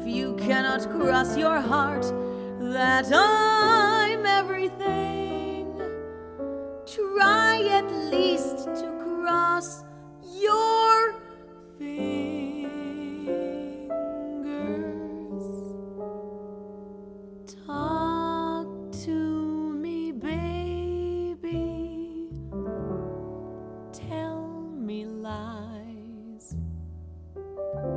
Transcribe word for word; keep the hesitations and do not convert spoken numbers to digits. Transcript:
you cannot cross your heart that I'm everything.